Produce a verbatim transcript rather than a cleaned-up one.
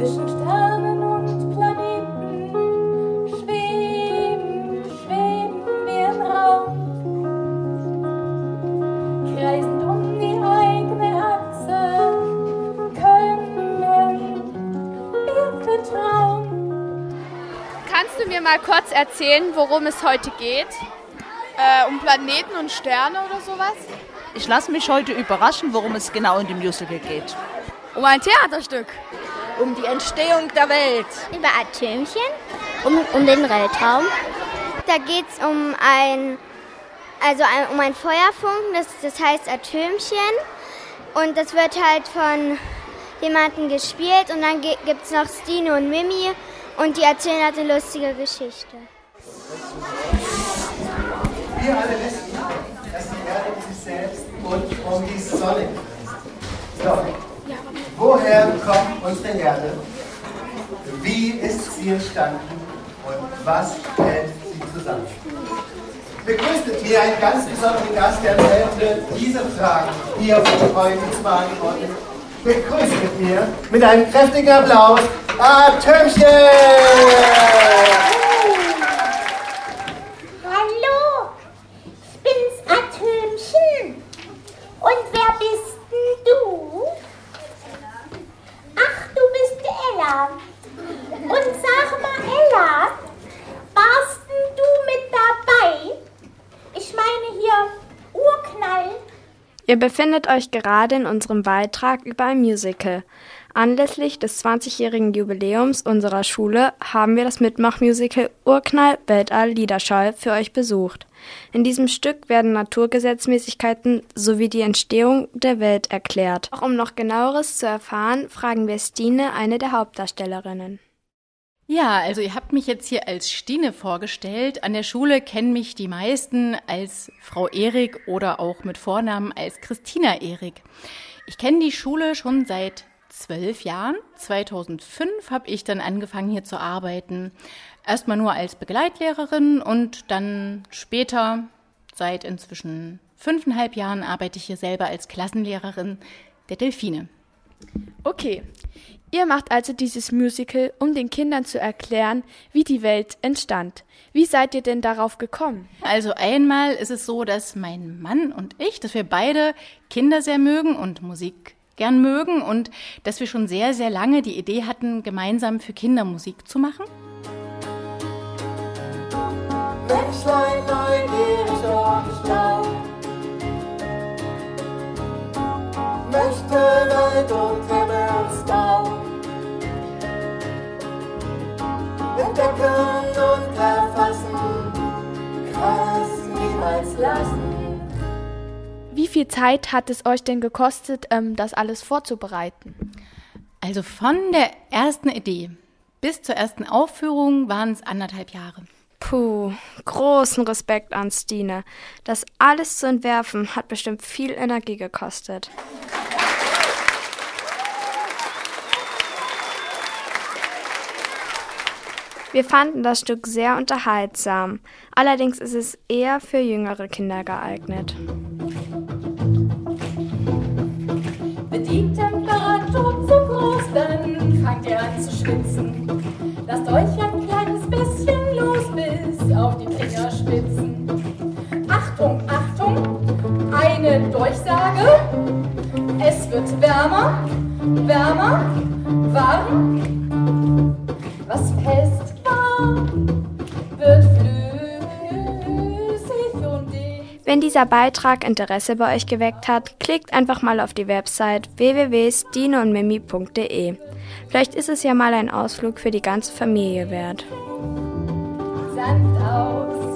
Zwischen Sternen und Planeten schweben, schweben wir im Raum, kreisend um die eigene Achse, können wir vertrauen. Kannst du mir mal kurz erzählen, worum es heute geht? Äh, um Planeten und Sterne oder sowas? Ich lasse mich heute überraschen, worum es genau in dem Musical geht. Um ein Theaterstück. Um die Entstehung der Welt. Über Atömchen. Um, um den Weltraum. Da geht es um ein, also ein, um ein Feuerfunken, das, das heißt Atömchen. Und das wird halt von jemandem gespielt. Und dann gibt es noch Stine und Mimi. Und die erzählen halt eine lustige Geschichte. Wir alle wissen, dass die Erde um sich selbst und um die Sonne kreist. Doch, woher kommt unsere Erde? Wie ist sie entstanden? Und was hält sie zusammen? Begrüßt mit mir einen ganz besonderen Gast, der uns helfen wird, diese Fragen hier von heute zu beantworten. Begrüßt mit mir mit einem kräftigen Applaus Atömchen! Und wer bist denn du? Ach, du bist Ella. Und sag mal, Ella, warst denn du mit dabei? Ich meine hier Urknall. Ihr befindet euch gerade in unserem Beitrag über ein Musical. Anlässlich des zwanzigjährigen Jubiläums unserer Schule haben wir das Mitmachmusical Urknall Weltall Liederschall für euch besucht. In diesem Stück werden Naturgesetzmäßigkeiten sowie die Entstehung der Welt erklärt. Auch um noch Genaueres zu erfahren, fragen wir Stine, eine der Hauptdarstellerinnen. Ja, also ihr habt mich jetzt hier als Stine vorgestellt. An der Schule kennen mich die meisten als Frau Erik oder auch mit Vornamen als Christina Erik. Ich kenne die Schule schon seit zwölf Jahren. zweitausendfünf habe ich dann angefangen, hier zu arbeiten. Erstmal nur als Begleitlehrerin und dann später, seit inzwischen fünfeinhalb Jahren, arbeite ich hier selber als Klassenlehrerin der Delfine. Okay, ihr macht also dieses Musical, um den Kindern zu erklären, wie die Welt entstand. Wie seid ihr denn darauf gekommen? Also einmal ist es so, dass mein Mann und ich, dass wir beide Kinder sehr mögen und Musik gern mögen und dass wir schon sehr, sehr lange die Idee hatten, gemeinsam für Kinder Musik zu machen. Menschlein neugierig und schlau, möchte Welt und Himmelsbau entdecken und erfassen, kann es niemals lassen. Wie viel Zeit hat es euch denn gekostet, ähm, das alles vorzubereiten? Also von der ersten Idee bis zur ersten Aufführung waren es anderthalb Jahre. Puh, großen Respekt an Stine. Das alles zu entwerfen hat bestimmt viel Energie gekostet. Wir fanden das Stück sehr unterhaltsam. Allerdings ist es eher für jüngere Kinder geeignet. Wird die Temperatur zu groß, dann fangt ihr an zu schwitzen. Lasst euch ein kleines bisschen los bis auf die Fingerspitzen. Achtung, Achtung, eine Durchsage. Es wird wärmer, wärmer, warm. Was fest war, wird flüssig und dicht. Wenn dieser Beitrag Interesse bei euch geweckt hat, klickt einfach mal auf die Website w w w punkt stine und mimi punkt d e. Vielleicht ist es ja mal ein Ausflug für die ganze Familie wert. Sanft aus.